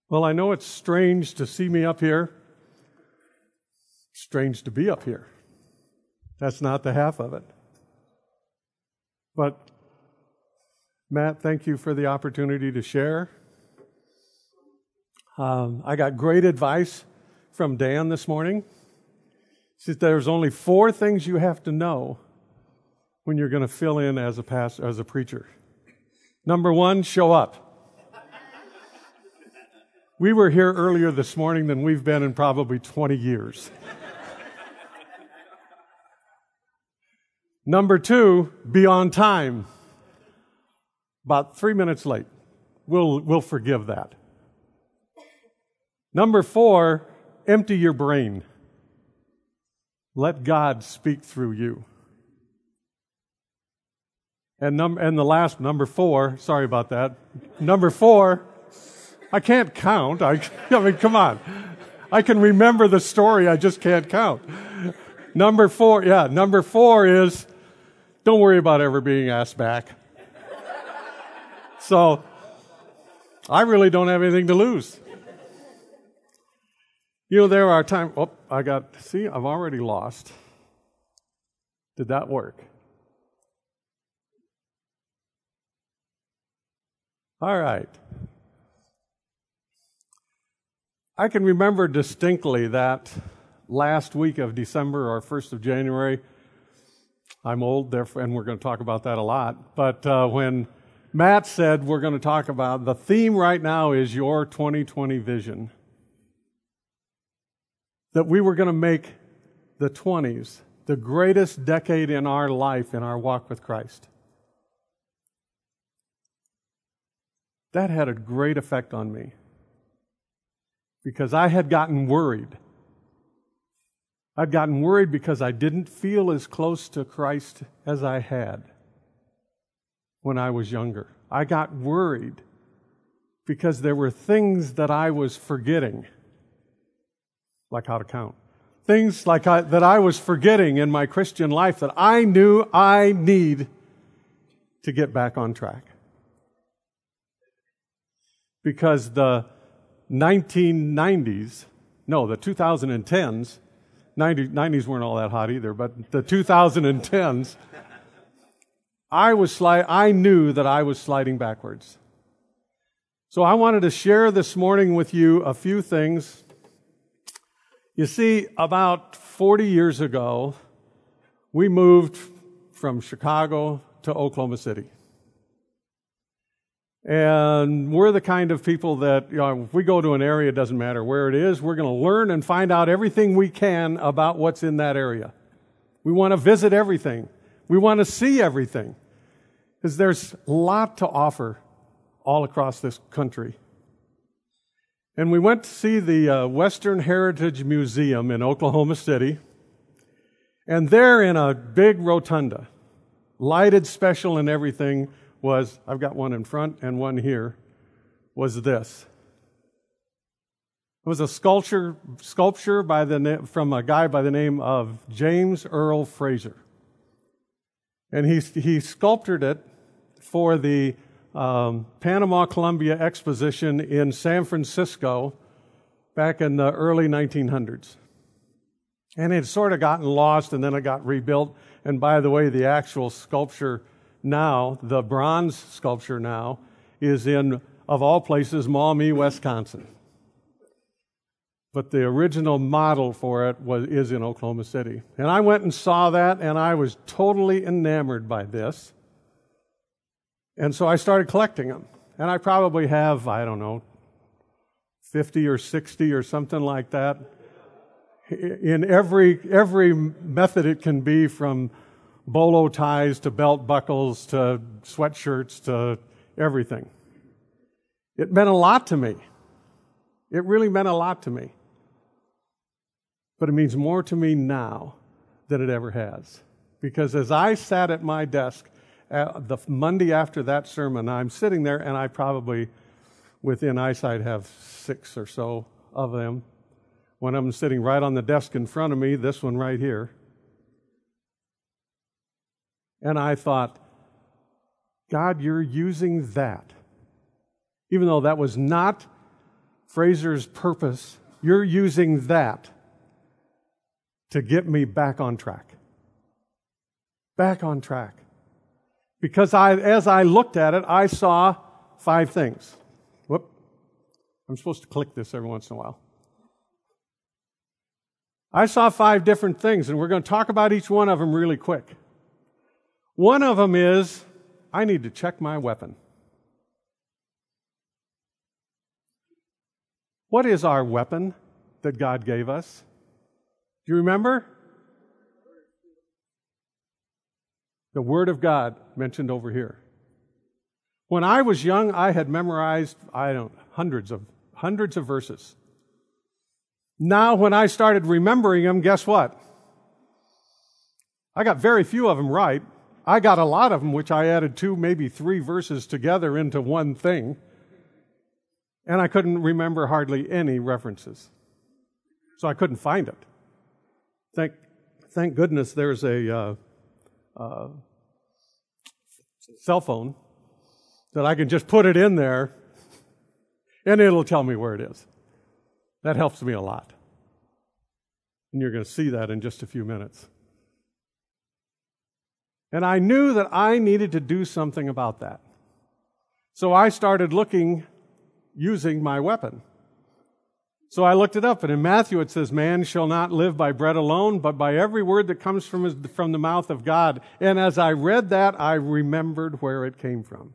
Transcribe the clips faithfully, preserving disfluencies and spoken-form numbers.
Well, I know it's strange to see me up here. Strange to be up here. That's not the half of it. But, Matt, thank you for the opportunity to share. Um, I got great advice from Dan this morning. He said there's only four things you have to know when you're going to fill in as a pastor, as a preacher. Number one, show up. We were here earlier this morning than we've been in probably twenty years. Number two, be on time. About three minutes late. We'll, we'll forgive that. Number four, empty your brain. Let God speak through you. And, num- and the last, number four, sorry about that. Number four, I can't count. I, I mean, come on. I can remember the story, I just can't count. Number four, yeah, number four is, don't worry about ever being asked back. So, I really don't have anything to lose. You know, there are times, oh, I got, see, I've already lost. Did that work? All right. I can remember distinctly that last week of December or first of January, I'm old, therefore, and we're going to talk about that a lot, but uh, when Matt said we're going to talk about, the theme right now is your twenty twenty vision, that we were going to make the twenties the greatest decade in our life, in our walk with Christ. That had a great effect on me because I had gotten worried. I'd gotten worried because I didn't feel as close to Christ as I had when I was younger. I got worried because there were things that I was forgetting, like how to count. Things like I, that I was forgetting in my Christian life that I knew I need to get back on track. Because the nineteen nineties, no, the twenty tens, nineties weren't all that hot either, but the twenty tens, I was sli- I knew that I was sliding backwards. So I wanted to share this morning with you a few things. You see, about forty years ago, we moved from Chicago to Oklahoma City. And we're the kind of people that, you know, if we go to an area, it doesn't matter where it is, we're going to learn and find out everything we can about what's in that area. We want to visit everything. We want to see everything. Because there's a lot to offer all across this country. And we went to see the uh, Western Heritage Museum in Oklahoma City. And there in a big rotunda, lighted special and everything, was, I've got one in front and one here, was this. It was a sculpture sculpture by the from a guy by the name of James Earl Fraser. And he, he sculptured it for the um, Panama Columbia Exposition in San Francisco back in the early nineteen hundreds. And it had sort of gotten lost and then it got rebuilt. And by the way, the actual sculpture now, the bronze sculpture now, is in, of all places, Maumee, Wisconsin. But the original model for it was is in Oklahoma City. And I went and saw that, and I was totally enamored by this. And so I started collecting them. And I probably have, I don't know, fifty or sixty or something like that. In every every method it can be, from bolo ties to belt buckles to sweatshirts to everything. It meant a lot to me. It really meant a lot to me. But it means more to me now than it ever has. Because as I sat at my desk uh, the Monday after that sermon, I'm sitting there and I probably, within eyesight, have six or so of them. One of them sitting right on the desk in front of me, this one right here. And I thought, God, you're using that. Even though that was not Fraser's purpose, you're using that to get me back on track. Back on track. Because I, as I looked at it, I saw five things. Whoop. I'm supposed to click this every once in a while. I saw five different things, and we're going to talk about each one of them really quick. One of them is, I need to check my weapon. What is our weapon that God gave us? Do you remember? The Word of God mentioned over here. When I was young, I had memorized, I don't know, hundreds of hundreds of verses. Now, when I started remembering them, guess what? I got very few of them right. I got a lot of them, which I added two, maybe three verses together into one thing. And I couldn't remember hardly any references. So I couldn't find it. Thank, thank goodness there's a uh, uh, cell phone that I can just put it in there and it'll tell me where it is. That helps me a lot. And you're going to see that in just a few minutes. And I knew that I needed to do something about that. So I started looking, using my weapon. So I looked it up, and in Matthew it says, man shall not live by bread alone, but by every word that comes from, his, from the mouth of God. And as I read that, I remembered where it came from.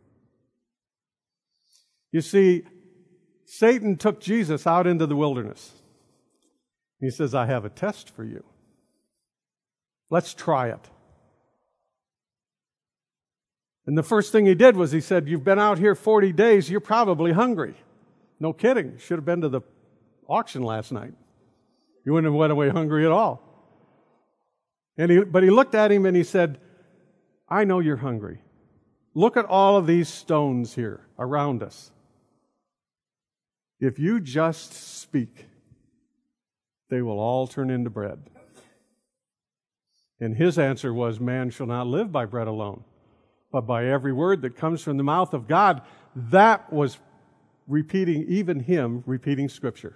You see, Satan took Jesus out into the wilderness. He says, I have a test for you. Let's try it. And the first thing he did was he said, you've been out here forty days, you're probably hungry. No kidding. Should have been to the auction last night. You wouldn't have went away hungry at all. And he, but he looked at him and he said, I know you're hungry. Look at all of these stones here around us. If you just speak, they will all turn into bread. And his answer was, man shall not live by bread alone, but by every word that comes from the mouth of God. That was repeating, even him repeating Scripture.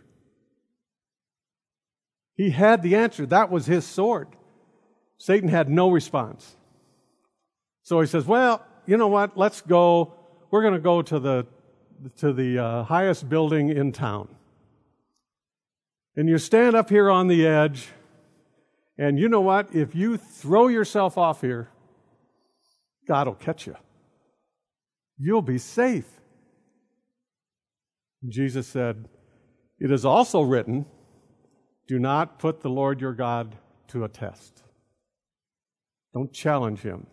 He had the answer. That was his sword. Satan had no response. So he says, well, you know what? Let's go. We're going to go to the to the uh, highest building in town. And you stand up here on the edge, and you know what? If you throw yourself off here, God will catch you. You'll be safe. Jesus said, it is also written, do not put the Lord your God to a test. Don't challenge him.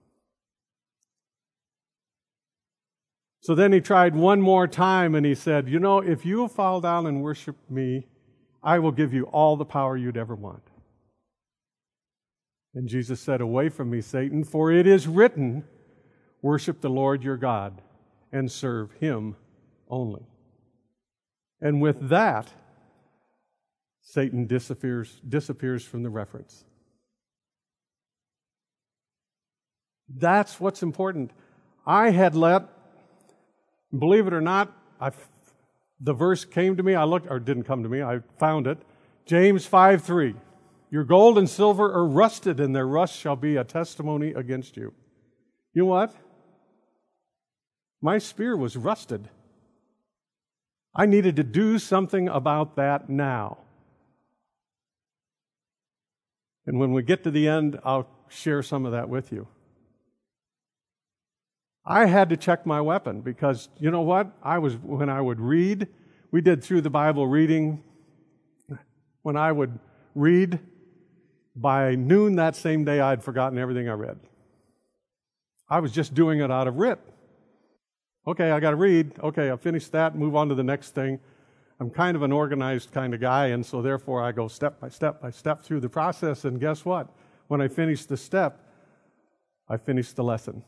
So then he tried one more time and he said, you know, if you will fall down and worship me, I will give you all the power you'd ever want. And Jesus said, away from me, Satan, for it is written, worship the Lord your God and serve him only. And with that, Satan disappears, disappears from the reference. That's what's important. I had let, believe it or not, I, the verse came to me, I looked, or didn't come to me, I found it. James five three. Your gold and silver are rusted, and their rust shall be a testimony against you. You know what? My spear was rusted. I needed to do something about that now. And when we get to the end, I'll share some of that with you. I had to check my weapon because, you know what? I was, when I would read, we did through the Bible reading. When I would read, by noon that same day, I'd forgotten everything I read. I was just doing it out of writ. Okay, I got to read. Okay, I finished that, move on to the next thing. I'm kind of an organized kind of guy, and so therefore I go step by step by step through the process, and guess what? When I finish the step, I finished the lesson.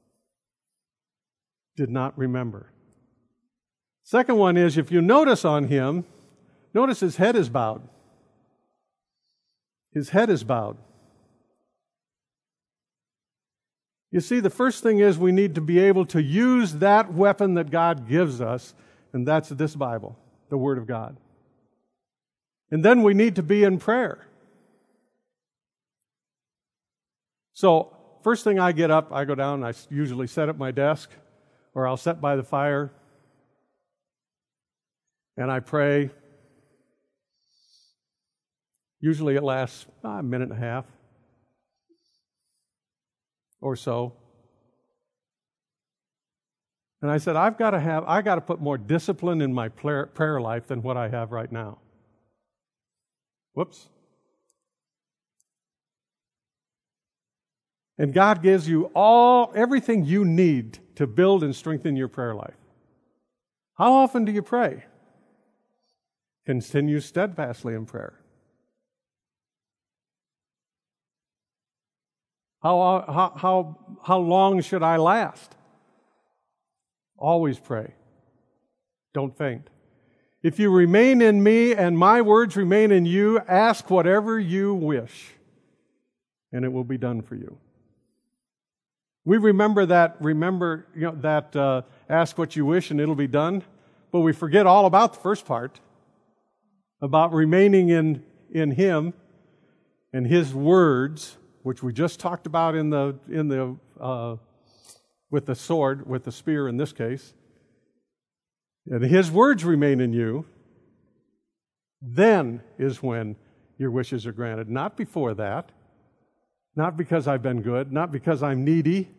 Did not remember. Second one is, if you notice on him, notice his head is bowed. His head is bowed. You see, the first thing is we need to be able to use that weapon that God gives us, and that's this Bible. the Word of God. And then we need to be in prayer. So, first thing I get up, I go down, I usually set at my desk, or I'll sit by the fire, and I pray. Usually it lasts uh, a minute and a half or so. And I said, I've got to have, I got to put more discipline in my prayer life than what I have right now. Whoops. And God gives you all, everything you need to build and strengthen your prayer life. How often do you pray? Continue steadfastly in prayer. How, how, how, how long should I last? Always pray. Don't faint. If you remain in me and my words remain in you, ask whatever you wish, and it will be done for you. We remember that, remember, you know, that uh, ask what you wish and it'll be done, but we forget all about the first part, about remaining in, in Him and His words, which we just talked about in the in the uh, with the sword, with the spear in this case. And His words remain in you. Then is when your wishes are granted. Not before that. Not because I've been good. Not because I'm needy.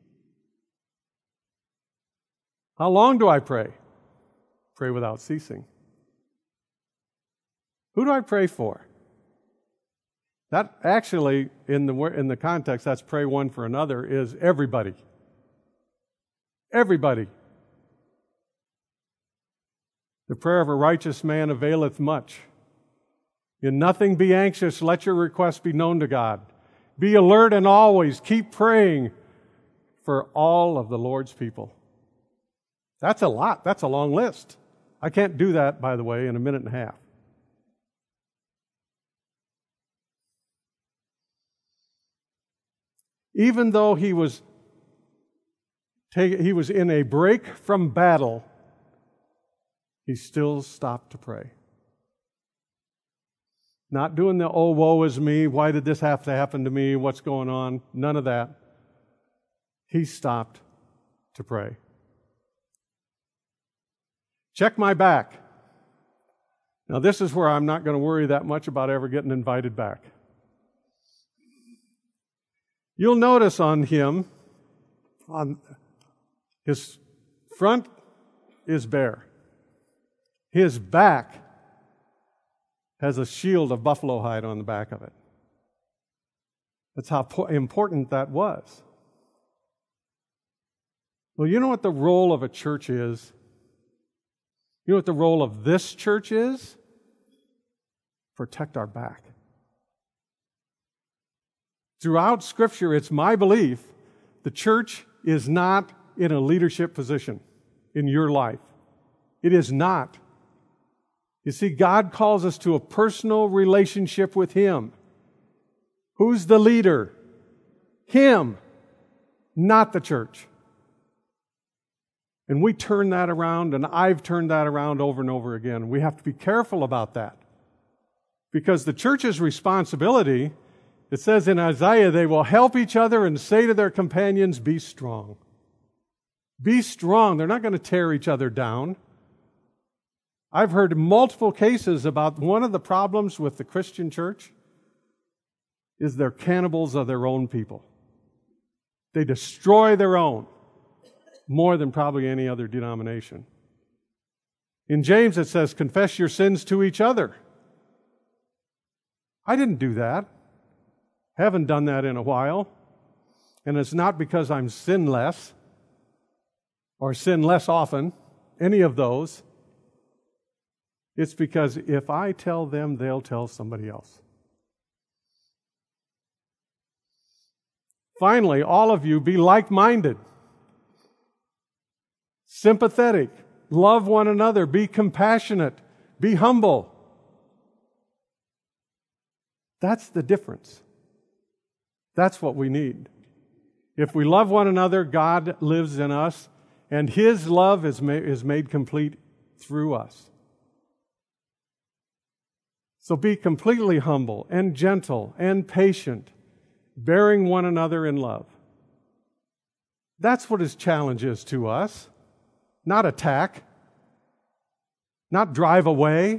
How long do I pray? Pray without ceasing. Who do I pray for? That actually, in the in the context, that's pray one for another, is everybody. Everybody. The prayer of a righteous man availeth much. In nothing be anxious, let your requests be known to God. Be alert and always keep praying for all of the Lord's people. That's a lot. That's a long list. I can't do that, by the way, in a minute and a half. Even though he was take, he was in a break from battle, he still stopped to pray. Not doing the, oh, woe is me, why did this have to happen to me, what's going on? None of that. He stopped to pray. Check my back. Now, this is where I'm not going to worry that much about ever getting invited back. You'll notice on him, on his front is bare. His back has a shield of buffalo hide on the back of it. That's how important that was. Well, you know what the role of a church is? You know what the role of this church is? Protect our back. Throughout Scripture, it's my belief the church is not in a leadership position in your life. It is not. You see, God calls us to a personal relationship with Him. Who's the leader? Him, not the church. And we turn that around, and I've turned that around over and over again. We have to be careful about that. Because the church's responsibility, it says in Isaiah, they will help each other and say to their companions, be strong. Be strong. They're not going to tear each other down. I've heard multiple cases about one of the problems with the Christian church is they're cannibals of their own people. They destroy their own more than probably any other denomination. In James it says, confess your sins to each other. I didn't do that. Haven't done that in a while. And it's not because I'm sinless or sin less often, any of those. It's because if I tell them, they'll tell somebody else. Finally, all of you be like-minded, sympathetic, love one another, be compassionate, be humble. That's the difference. That's what we need. If we love one another, God lives in us, and His love is made, is made complete through us. So be completely humble and gentle and patient, bearing one another in love. That's what his challenge is to us. Not attack, not drive away.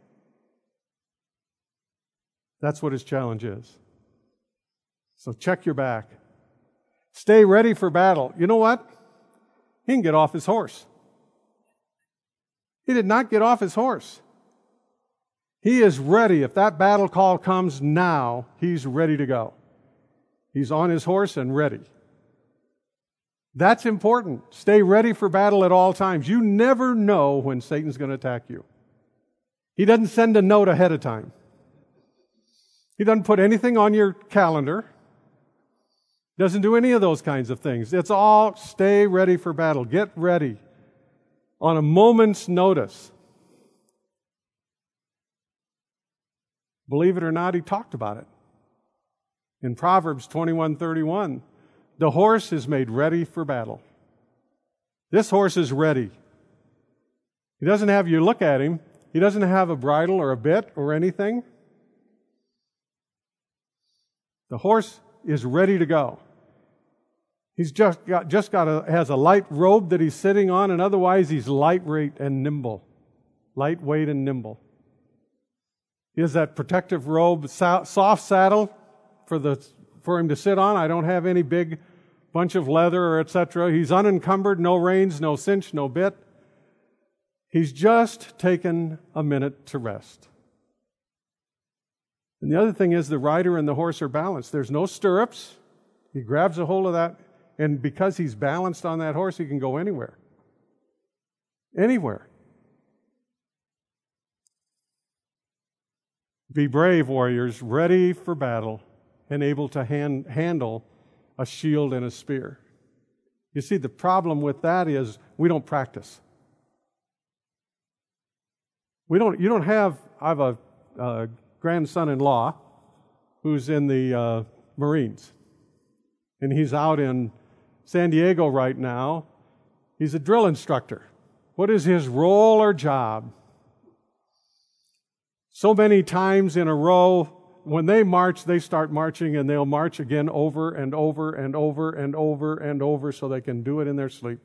That's what his challenge is. So check your back. Stay ready for battle. You know what? He can get off his horse. He did not get off his horse. He is ready. If that battle call comes now, he's ready to go. He's on his horse and ready. That's important. Stay ready for battle at all times. You never know when Satan's going to attack you. He doesn't send a note ahead of time. He doesn't put anything on your calendar. Doesn't do any of those kinds of things. It's all stay ready for battle. Get ready on a moment's notice. Believe it or not, he talked about it. In Proverbs twenty-one thirty-one, the horse is made ready for battle. This horse is ready. He doesn't have you look at him. He doesn't have a bridle or a bit or anything. The horse is ready to go. He's just got, just got a, has a light robe that he's sitting on, and otherwise he's lightweight and nimble. Lightweight and nimble. He has that protective robe, soft saddle for the for him to sit on. I don't have any big bunch of leather or et cetera. He's unencumbered, no reins, no cinch, no bit. He's just taken a minute to rest. And the other thing is the rider and the horse are balanced. There's no stirrups. He grabs a hold of that, and because he's balanced on that horse, he can go anywhere. Anywhere. Be brave, warriors, ready for battle and able to hand, handle a shield and a spear. You see, the problem with that is we don't practice. We don't. You don't have. I have a, a grandson-in-law who's in the uh, Marines, and he's out in San Diego right now. He's a drill instructor. What is his role or job? So many times in a row, when they march, they start marching, and they'll march again over and over and over and over and over so they can do it in their sleep.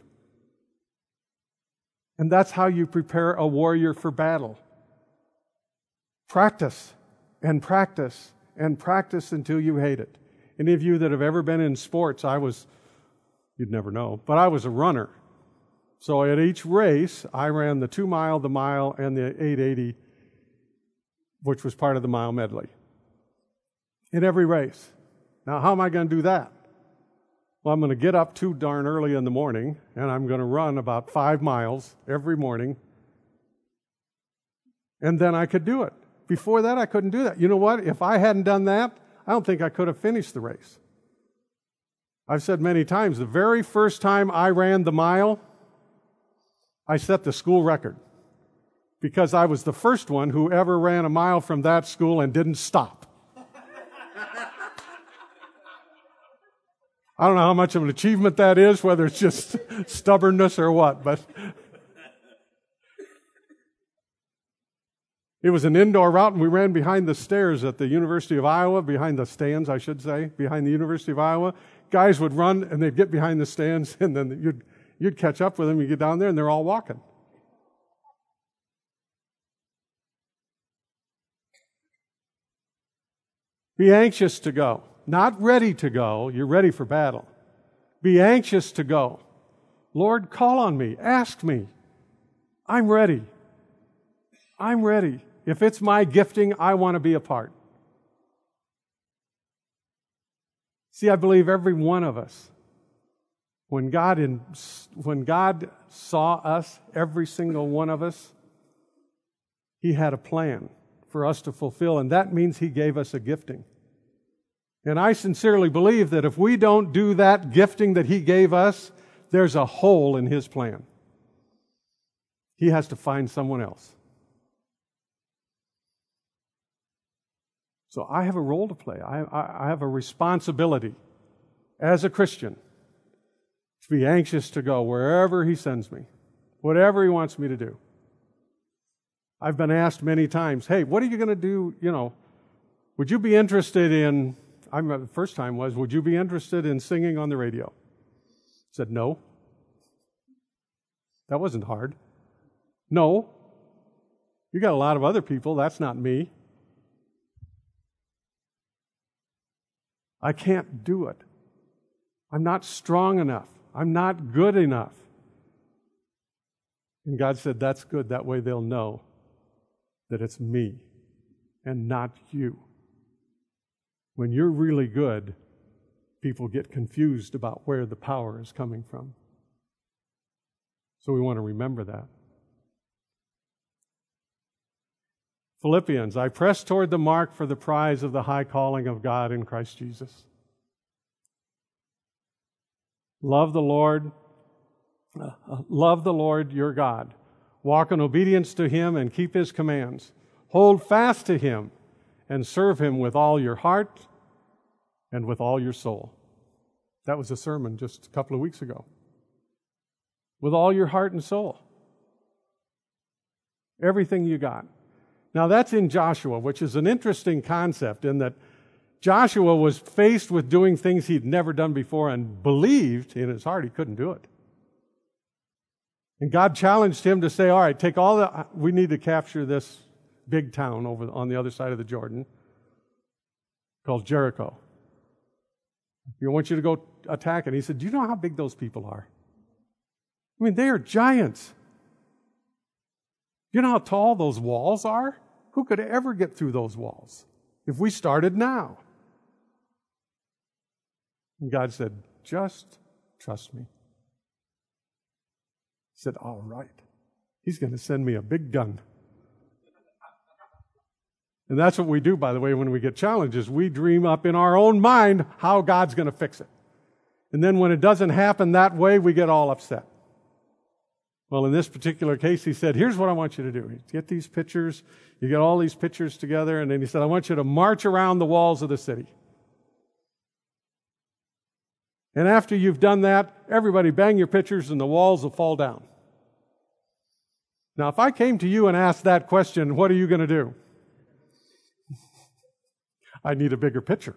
And that's how you prepare a warrior for battle. Practice and practice and practice until you hate it. Any of you that have ever been in sports, I was, you'd never know, but I was a runner. So at each race, I ran the two mile, the mile, and the eight eighty, which was part of the mile medley. In every race. Now, how am I going to do that? Well, I'm going to get up too darn early in the morning, and I'm going to run about five miles every morning, and then I could do it. Before that, I couldn't do that. You know what? If I hadn't done that, I don't think I could have finished the race. I've said many times, the very first time I ran the mile, I set the school record because I was the first one who ever ran a mile from that school and didn't stop. I don't know how much of an achievement that is, whether it's just stubbornness or what, but it was an indoor route, and we ran behind the stairs at the University of Iowa, behind the stands, I should say, behind the University of Iowa. Guys would run, and they'd get behind the stands, and then you'd, you'd catch up with them. You get down there, and they're all walking. Be anxious to go. Not ready to go. You're ready for battle. Be anxious to go. Lord, call on me. Ask me. I'm ready. I'm ready. If it's my gifting, I want to be a part. See, I believe every one of us, when God, in, when God saw us, every single one of us, He had a plan for us to fulfill, and that means He gave us a gifting. And I sincerely believe that if we don't do that gifting that He gave us, there's a hole in His plan. He has to find someone else. So I have a role to play. I, I, I have a responsibility as a Christian to be anxious to go wherever He sends me, whatever He wants me to do. I've been asked many times, hey, what are you going to do, you know, would you be interested in, I remember the first time was, would you be interested in singing on the radio? I said, no. That wasn't hard. No. You got a lot of other people, that's not me. I can't do it. I'm not strong enough. I'm not good enough. And God said, that's good. That way they'll know that it's me and not you. When you're really good, people get confused about where the power is coming from. So we want to remember that. Philippians, I press toward the mark for the prize of the high calling of God in Christ Jesus. Love the Lord. Uh, love the Lord your God. Walk in obedience to Him and keep His commands. Hold fast to Him and serve Him with all your heart and with all your soul. That was a sermon just a couple of weeks ago. With all your heart and soul. Everything you got. Now that's in Joshua, which is an interesting concept in that Joshua was faced with doing things he'd never done before and believed in his heart he couldn't do it. And God challenged him to say, all right, take all the, we need to capture this big town over on the other side of the Jordan called Jericho. I want you to go attack it. He said, do you know how big those people are? I mean, they are giants. You know how tall those walls are? Who could ever get through those walls if we started now? And God said, just trust me. He said, all right. He's going to send me a big gun. And that's what we do, by the way, when we get challenges. We dream up in our own mind how God's going to fix it. And then when it doesn't happen that way, we get all upset. Well, in this particular case, he said, here's what I want you to do. You get these pictures, you get all these pictures together, and then he said, I want you to march around the walls of the city. And after you've done that, everybody bang your pictures and the walls will fall down. Now, if I came to you and asked that question, what are you going to do? I need a bigger picture.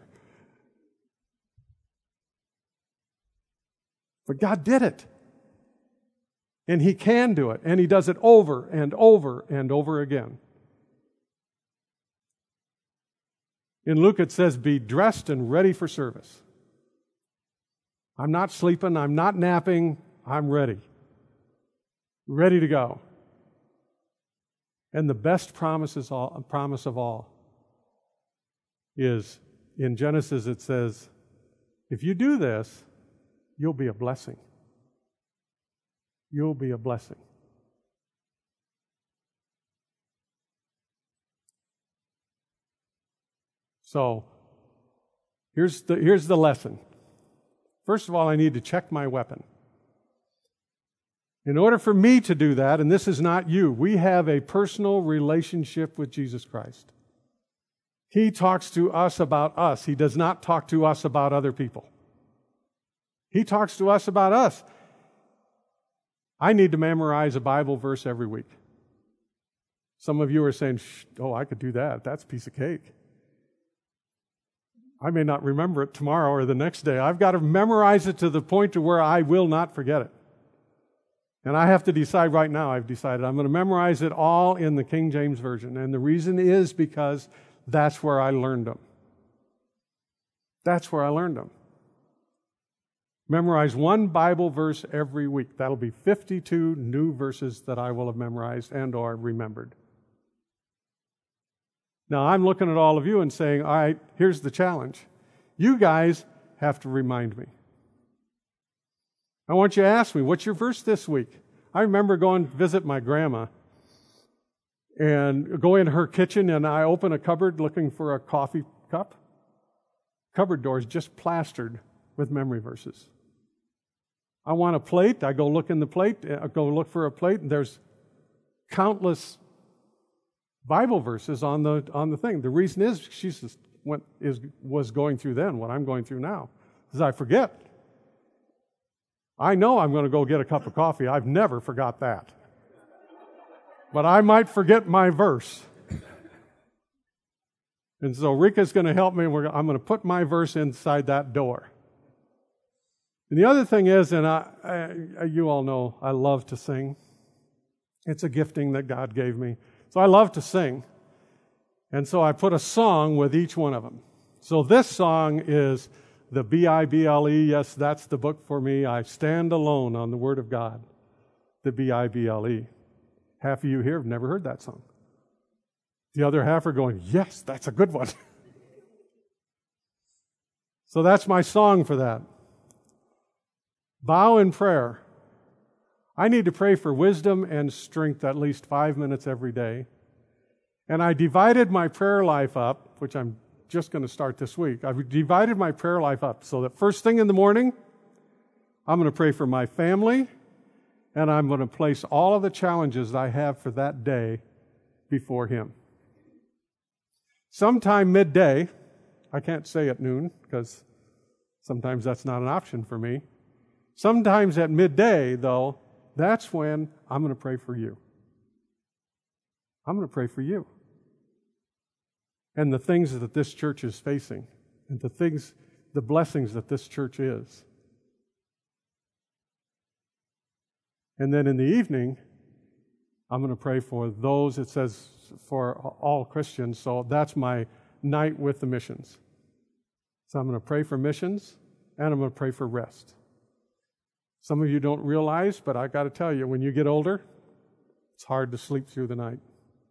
But God did it. And He can do it. And He does it over and over and over again. In Luke it says, be dressed and ready for service. I'm not sleeping. I'm not napping. I'm ready. Ready to go. And the best promise, is all, promise of all is in Genesis it says, if you do this, you'll be a blessing. You'll be a blessing. So, here's the, here's the lesson. First of all, I need to check my weapon. In order for me to do that, and this is not you, we have a personal relationship with Jesus Christ. He talks to us about us. He does not talk to us about other people. He talks to us about us. I need to memorize a Bible verse every week. Some of you are saying, oh, I could do that. That's a piece of cake. I may not remember it tomorrow or the next day. I've got to memorize it to the point to where I will not forget it. And I have to decide right now, I've decided I'm going to memorize it all in the King James Version. And the reason is because that's where I learned them. That's where I learned them. Memorize one Bible verse every week. That'll be fifty-two new verses that I will have memorized and or remembered. Now, I'm looking at all of you and saying, all right, here's the challenge. You guys have to remind me. I want you to ask me, what's your verse this week? I remember going to visit my grandma and go in her kitchen and I open a cupboard looking for a coffee cup. Cupboard doors just plastered with memory verses. I want a plate. I go look in the plate. I go look for a plate, and there's countless Bible verses on the on the thing. The reason is she went is was going through then what I'm going through now, because I forget. I know I'm going to go get a cup of coffee. I've never forgot that. but I might forget my verse. And so Rika's going to help me. We're, I'm going to put my verse inside that door. And the other thing is, and I, I, you all know I love to sing. It's a gifting that God gave me. So I love to sing. And so I put a song with each one of them. So this song is the B I B L E. Yes, that's the book for me. I stand alone on the Word of God. The B I B L E. Half of you here have never heard that song. The other half are going, yes, that's a good one. So that's my song for that. Bow in prayer. I need to pray for wisdom and strength at least five minutes every day. And I divided my prayer life up, which I'm just going to start this week. I've divided my prayer life up so that first thing in the morning, I'm going to pray for my family, and I'm going to place all of the challenges I have for that day before Him. Sometime midday, I can't say at noon because sometimes that's not an option for me. Sometimes at midday, though, that's when I'm going to pray for you. I'm going to pray for you. And the things that this church is facing, and the things, the blessings that this church is. And then in the evening, I'm going to pray for those, it says for all Christians, so that's my night with the missions. So I'm going to pray for missions, and I'm going to pray for rest. Some of you don't realize, but I got to tell you, when you get older, it's hard to sleep through the night.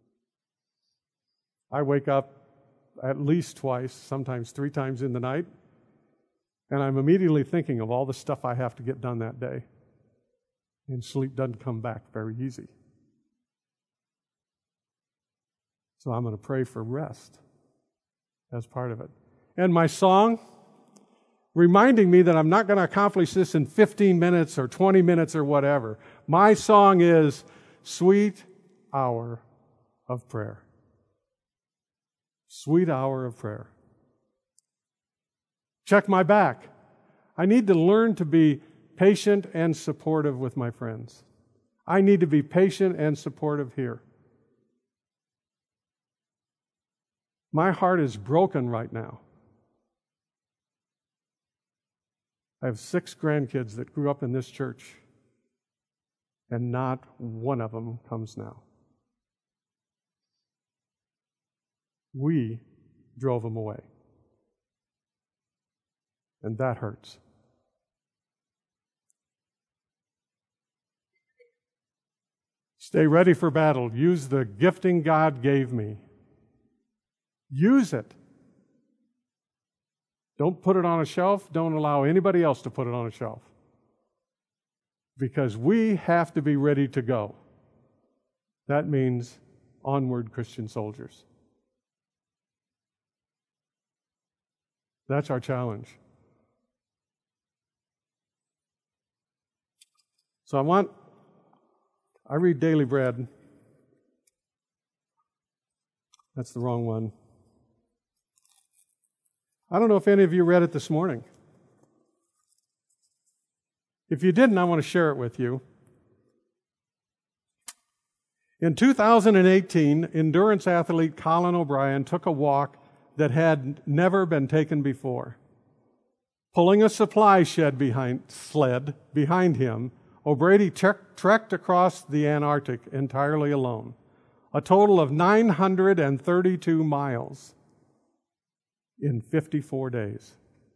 I wake up at least twice, sometimes three times in the night, and I'm immediately thinking of all the stuff I have to get done that day. And sleep doesn't come back very easy. So I'm going to pray for rest as part of it. And my song, reminding me that I'm not going to accomplish this in fifteen minutes or twenty minutes or whatever. My song is Sweet Hour of Prayer. Sweet hour of prayer. Check my back. I need to learn to be patient and supportive with my friends. I need to be patient and supportive here. My heart is broken right now. I have six grandkids that grew up in this church, and not one of them comes now. We drove them away. And that hurts. Stay ready for battle. Use the gifting God gave me. Use it. Don't put it on a shelf. Don't allow anybody else to put it on a shelf. Because we have to be ready to go. That means onward, Christian soldiers. That's our challenge. So I want, I read Daily Bread. That's the wrong one. I don't know if any of you read it this morning. If you didn't, I want to share it with you. In two thousand eighteen, endurance athlete Colin O'Brien took a walk that had never been taken before. Pulling a supply shed behind, sled behind him, O'Brady trek, trekked across the Antarctic entirely alone, a total of nine hundred thirty-two miles in fifty-four days.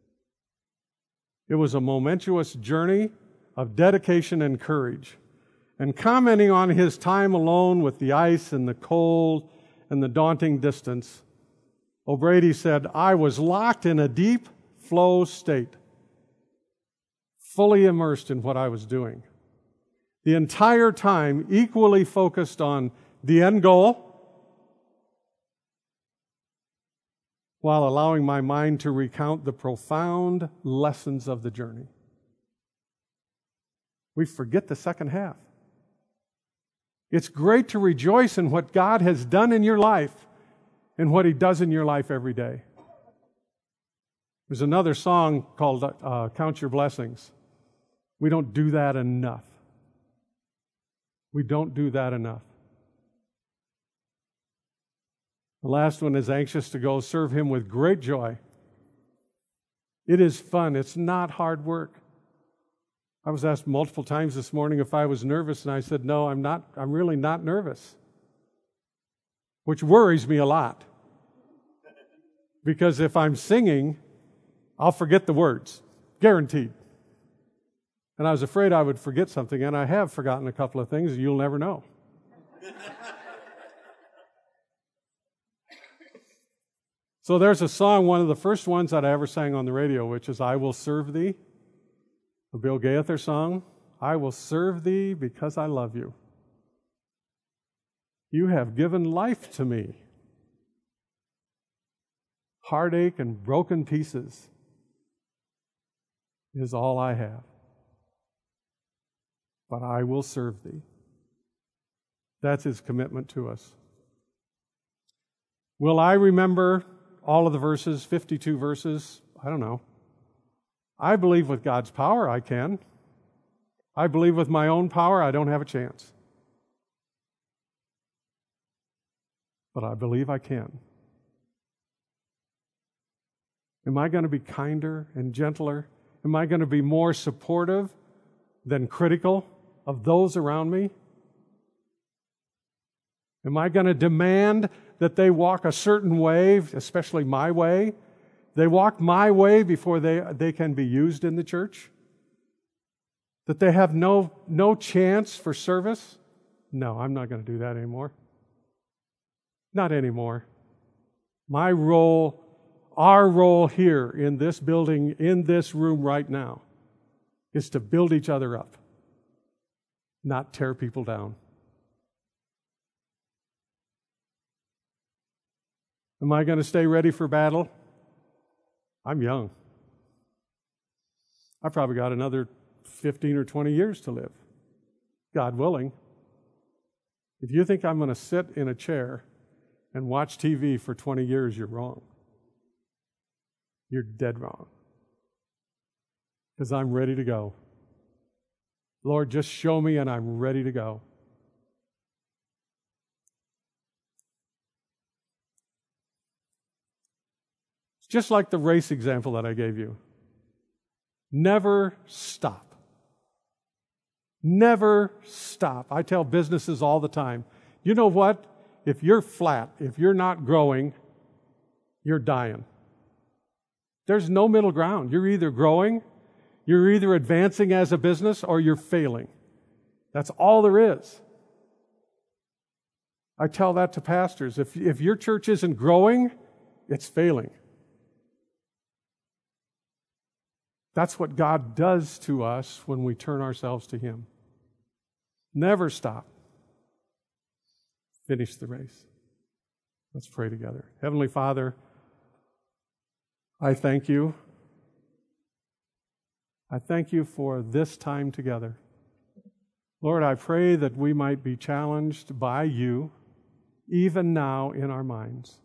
It was a momentous journey of dedication and courage. And commenting on his time alone with the ice and the cold and the daunting distance, O'Brady said, "I was locked in a deep flow state, fully immersed in what I was doing. The entire time equally focused on the end goal while allowing my mind to recount the profound lessons of the journey." We forget the second half. It's great to rejoice in what God has done in your life and what He does in your life every day. There's another song called uh, Count Your Blessings. We don't do that enough. We don't do that enough. The last one is anxious to go serve Him with great joy. It is fun. It's not hard work. I was asked multiple times this morning if I was nervous, and I said, no, I'm not. I'm really not nervous, which worries me a lot. Because if I'm singing, I'll forget the words, guaranteed. And I was afraid I would forget something, and I have forgotten a couple of things. You'll never know. So there's a song, one of the first ones that I ever sang on the radio, which is I Will Serve Thee, a Bill Gaither song. I will serve Thee because I love You. You have given life to me. Heartache and broken pieces is all I have. But I will serve Thee. That's His commitment to us. Will I remember all of the verses, fifty-two verses? I don't know. I believe with God's power I can. I believe with my own power I don't have a chance. But I believe I can. Am I going to be kinder and gentler? Am I going to be more supportive than critical of those around me? Am I going to demand that they walk a certain way, especially my way? They walk my way before they, they can be used in the church? That they have no, no chance for service? No, I'm not going to do that anymore. Not anymore. My role, our role here in this building, in this room right now, is to build each other up, not tear people down. Am I going to stay ready for battle? I'm young. I've probably got another fifteen or twenty years to live, God willing. If you think I'm going to sit in a chair and watch T V for twenty years, you're wrong. You're dead wrong. Because I'm ready to go. Lord, just show me and I'm ready to go. It's just like the race example that I gave you. Never stop. Never stop. I tell businesses all the time, you know what? If you're flat, if you're not growing, you're dying. There's no middle ground. You're either growing, you're either advancing as a business, or you're failing. That's all there is. I tell that to pastors. If, if your church isn't growing, it's failing. That's what God does to us when we turn ourselves to Him. Never stop. Finish the race. Let's pray together. Heavenly Father, I thank You. I thank You for this time together. Lord, I pray that we might be challenged by You, even now in our minds.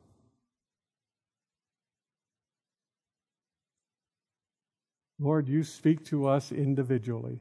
Lord, You speak to us individually.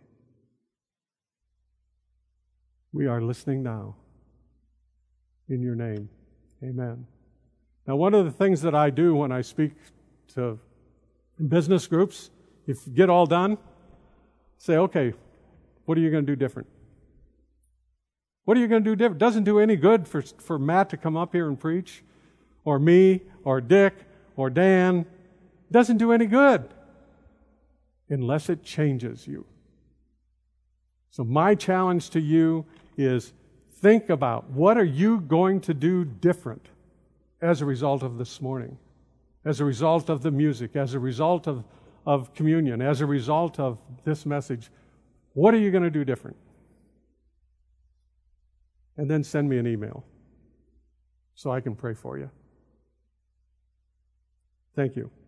We are listening now. In Your name, amen. Now, one of the things that I do when I speak to business groups, if you get all done, say, okay, what are you going to do different? What are you going to do different? It doesn't do any good for, for Matt to come up here and preach, or me, or Dick, or Dan. It doesn't do any good unless it changes you. So my challenge to you is think about what are you going to do different as a result of this morning, as a result of the music, as a result of, of communion, as a result of this message. What are you going to do different? And then send me an email so I can pray for you. Thank you.